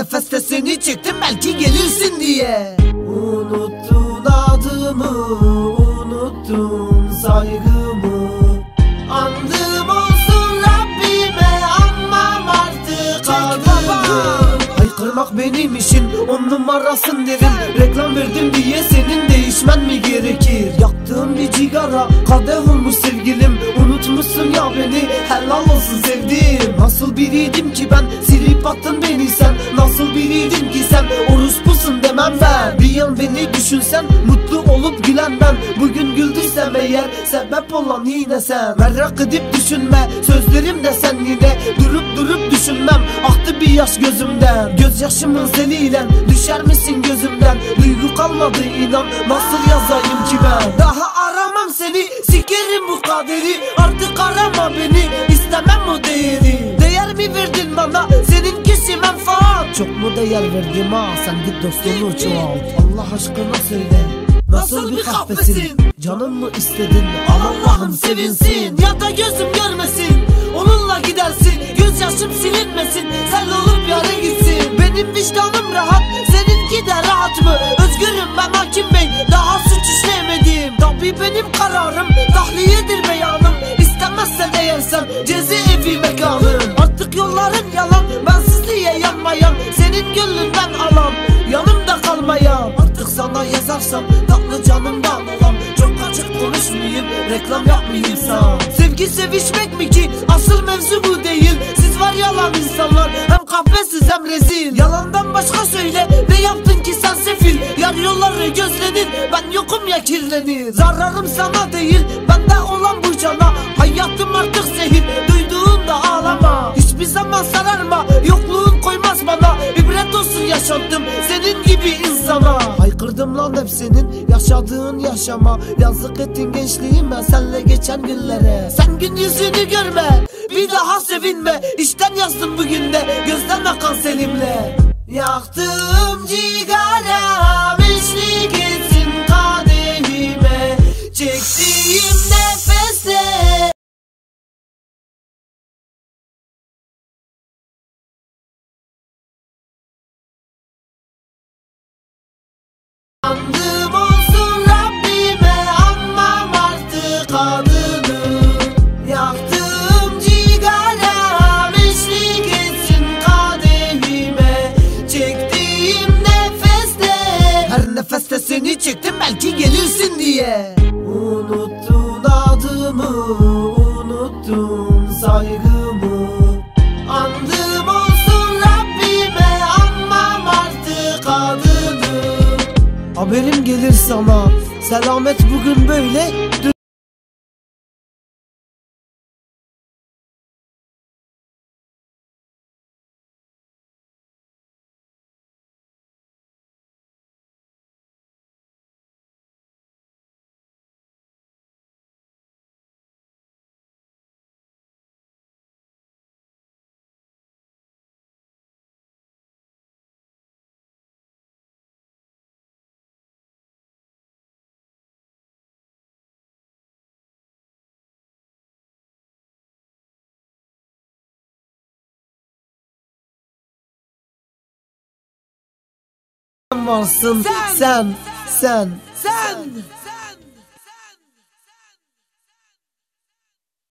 nefeste seni çektim belki gelirsin diye. Unuttun adımı, unuttun saygımı. Andım olsun Rabbime, anmam artık adımı. Haykırmak benim işim, 10 numarasın derim. Reklam verdim diye senin değişmen mi gerekir? Yaktığım bir cigara kadeh olmuş sevgilim. Unutmuşsun ya beni, helal olsun sevdim. Nasıl biriydim ki ben, silip attın beni sen. Nasıl biriydim ki sen, orospusun demem ben. Bir yan beni düşünsen, mutlu olup gülen ben. Bugün güldüysem eğer, sebep olan yine sen. Merak edip düşünme, sözlerim de sen yine. Durup düşünmem, aktı bir yaş gözümden. Gözyaşımın seliyle düşer misin gözümden? Duygu kalmadı inan, nasıl yazayım ki ben? Daha aramam seni, sikerim bu kaderi. Artık arama beni, istemem o değeri. Değer mi verdin bana, seninkisi menfaat. Çok mu değer verdim ha, sen git dostluğunu çoğalt. Allah aşkına söyle, nasıl bir kahvesin? Canım mı istedin, Allah'ım sevinsin. Ya da gözüm görmesin, onunla gidersin. Gözyaşım silinmesin, sen olup yara gitsin. Benim vicdanım rahat, seninki de rahat mı? Özgürüm ben hakim bey, daha suç işlemedim. Tabi benim kararım, tahliyedir beyanım. İstemezsen eğer sen, cezaevi mekanım. Artık yolların yalan, bensiz diye yanmayan. Senin gönlünden alan, yanımda kalmayan. Artık sana yazarsam, tatlı canımdan olan. Çok açık konuşmayayım, reklam yapmayayım sana. Sevgi sevişmek mi ki, asıl mevzu bu değil. Siz var yalan insanlar, hem kahvesiz hem rezil. Yalandan başka söyle, ne yaptın ki sen sefil? Yar yolları gözlenir, ben yokum ya kirlenir. Zararım sana değil, bende olan bu cana. Hayatım artık zehir, duyduğunda ağlama. Hiçbir zaman sararma, yokluğun koymaz bana. İbret olsun yaşattım senin gibi insana. Haykırdım lan hep senin yaşadığın yaşama. Yazık ettin gençliğime, senle geçen günlere. Sen gün yüzünü görme, bir daha sevinme. İşten yazdım bugün de, gözden akan selimle. Yaktığım cigaram eşlik etsin kadehime. Çektiğim nefeste andım olsun Rabbime, anmam artık adını. Yaktığım cigaram eşlik etsin kadehime. Çektiğim nefeste, her nefeste seni çektim belki gelirsin diye. Unuttun adımı, unuttun saygımı. Andım olsun Rabbime, anmam artık adını. Haberim gelir sana, selamet bugün böyle. Varsın sen.